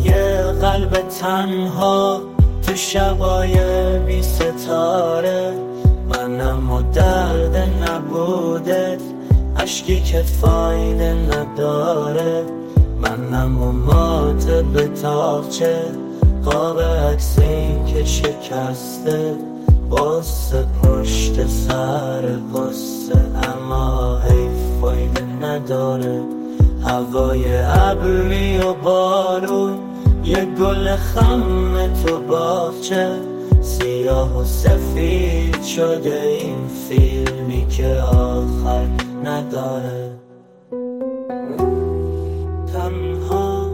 یه قلب تنها تو شبای بی ستاره، منم و درد نبودت، عشقی که فایده نداره، منم و مات به تاقچه، قاب عکسی که شکسته، باسه پشت سر باسه، اما حیف فایده نداره. هوای ابری و بارون، یه گل خم تو باغچه، سیاه و سفید شده این فیلمی که آخر نداره. تنها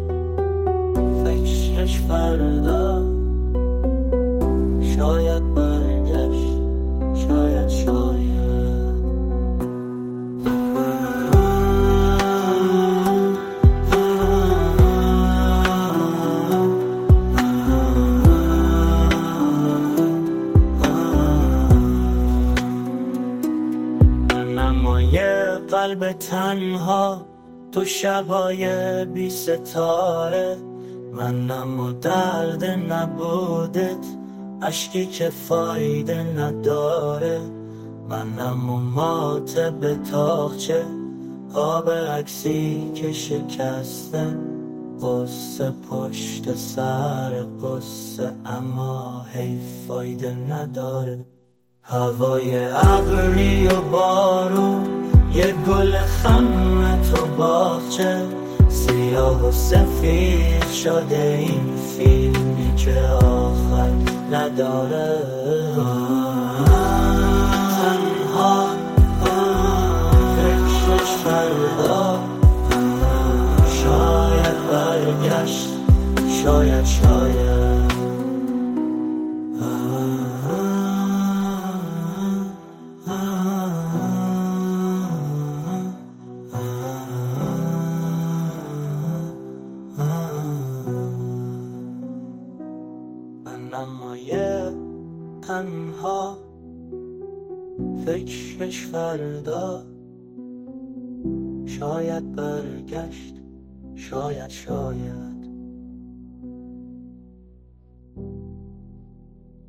فکرش فردا، شاید برگشت، شاید منم یه قلب تنها تو شبای بی ستاره، منم و درد نبودت، عشقی که فایده نداره، منم و مات به تاقچه، قاب عکسی که شکسته، قصه پشت سر قصه، اما حیف فایده نداره. هوای ابری و بارون، یه گل خم تو باغچه، سیاه و سفید شده این فیلمی که آخر نداره. تنها فکرش فردا، شاید برگشت، شاید منم یه تنها فکرش فردا، شاید برگشت، شاید